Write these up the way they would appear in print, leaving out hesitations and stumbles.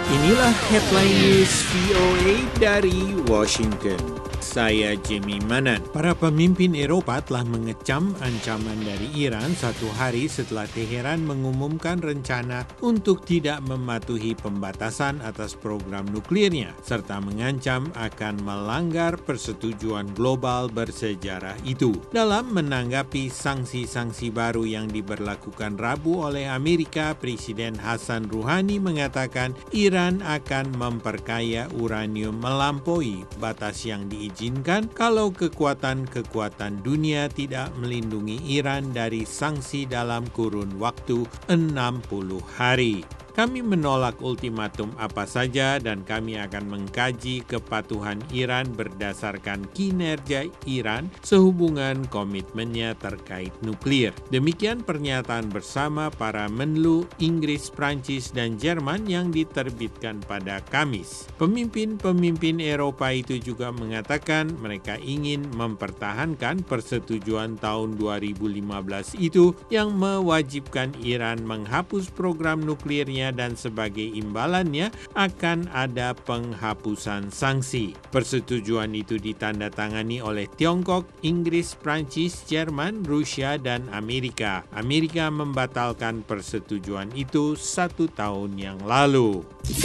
Inilah headline news VOA dari Washington. Saya Jimmy Manan. Para pemimpin Eropa telah mengecam ancaman dari Iran satu hari setelah Teheran mengumumkan rencana untuk tidak mematuhi pembatasan atas program nuklirnya, serta mengancam akan melanggar persetujuan global bersejarah itu. Dalam menanggapi sanksi-sanksi baru yang diberlakukan Rabu oleh Amerika, Presiden Hassan Rouhani mengatakan Iran akan memperkaya uranium melampaui batas yang diizinkan kalau kekuatan-kekuatan dunia tidak melindungi Iran dari sanksi dalam kurun waktu 60 hari. Kami menolak ultimatum apa saja dan kami akan mengkaji kepatuhan Iran berdasarkan kinerja Iran sehubungan komitmennya terkait nuklir. Demikian pernyataan bersama para menlu Inggris, Prancis, dan Jerman yang diterbitkan pada Kamis. Pemimpin-pemimpin Eropa itu juga mengatakan mereka ingin mempertahankan persetujuan tahun 2015 itu yang mewajibkan Iran menghapus program nuklirnya dan sebagai imbalannya akan ada penghapusan sanksi. Persetujuan itu ditandatangani oleh Tiongkok, Inggris, Prancis, Jerman, Rusia, dan Amerika. Amerika membatalkan persetujuan itu 1 tahun yang lalu.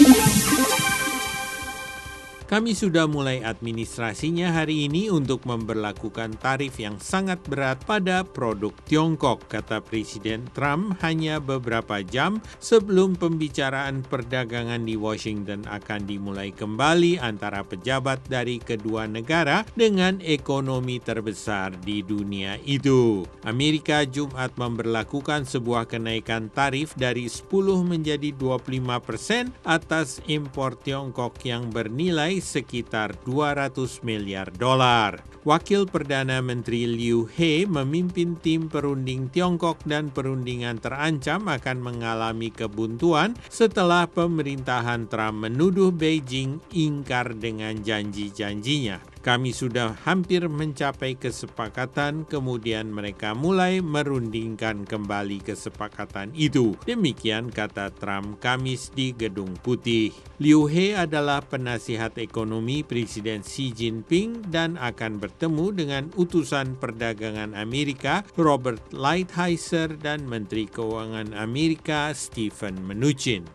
Kami sudah mulai administrasinya hari ini untuk memberlakukan tarif yang sangat berat pada produk Tiongkok, kata Presiden Trump hanya beberapa jam sebelum pembicaraan perdagangan di Washington akan dimulai kembali antara pejabat dari kedua negara dengan ekonomi terbesar di dunia itu. Amerika Jumat memberlakukan sebuah kenaikan tarif dari 10 menjadi 25% atas impor Tiongkok yang bernilai sekitar 200 miliar dolar. Wakil Perdana Menteri Liu He memimpin tim perunding Tiongkok dan perundingan terancam akan mengalami kebuntuan setelah pemerintahan Trump menuduh Beijing ingkar dengan janji-janjinya. Kami sudah hampir mencapai kesepakatan, kemudian mereka mulai merundingkan kembali kesepakatan itu. Demikian kata Trump Kamis di Gedung Putih. Liu He adalah penasihat ekonomi Presiden Xi Jinping dan akan bertemu dengan utusan perdagangan Amerika Robert Lighthizer dan Menteri Keuangan Amerika Steven Mnuchin.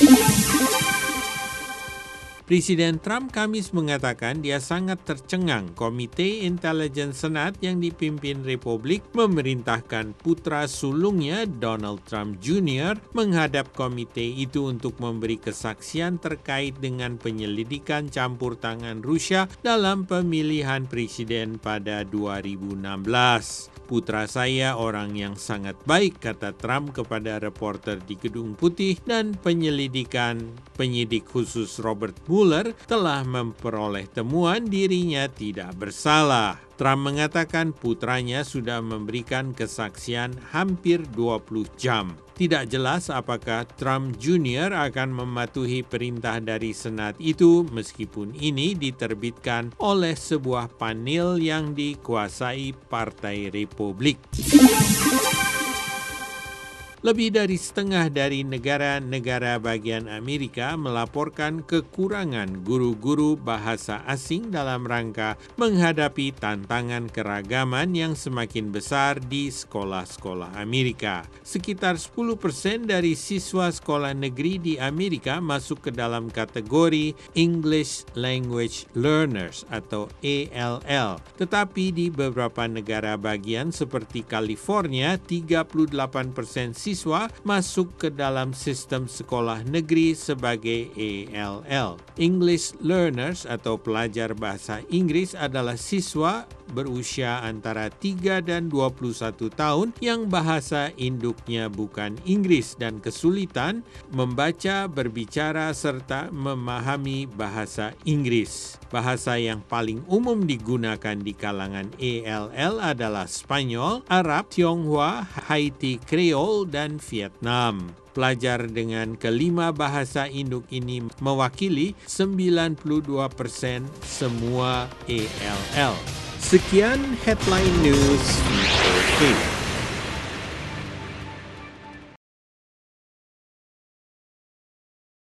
Presiden Trump Kamis mengatakan dia sangat tercengang Komite Intelijen Senat yang dipimpin Republik memerintahkan putra sulungnya Donald Trump Jr. menghadap komite itu untuk memberi kesaksian terkait dengan penyelidikan campur tangan Rusia dalam pemilihan presiden pada 2016. Putra saya orang yang sangat baik, kata Trump kepada reporter di Gedung Putih, dan penyidik khusus Robert Mueller telah memperoleh temuan dirinya tidak bersalah. Trump mengatakan putranya sudah memberikan kesaksian hampir 20 jam. Tidak jelas apakah Trump Jr. akan mematuhi perintah dari Senat itu meskipun ini diterbitkan oleh sebuah panel yang dikuasai Partai Republik. Lebih dari setengah dari negara-negara bagian Amerika melaporkan kekurangan guru-guru bahasa asing dalam rangka menghadapi tantangan keragaman yang semakin besar di sekolah-sekolah Amerika. Sekitar 10% dari siswa sekolah negeri di Amerika masuk ke dalam kategori English Language Learners atau ELL. Tetapi di beberapa negara bagian seperti California, 38% siswa masuk ke dalam sistem sekolah negeri sebagai ELL. English learners atau pelajar bahasa Inggris adalah siswa berusia antara 3 dan 21 tahun yang bahasa induknya bukan Inggris dan kesulitan membaca, berbicara, serta memahami bahasa Inggris. Bahasa yang paling umum digunakan di kalangan ELL adalah Spanyol, Arab, Tionghoa, Haiti Creole, dan Vietnam. Pelajar dengan kelima bahasa induk ini mewakili 92% semua ELL. Sekian Headline News VOA.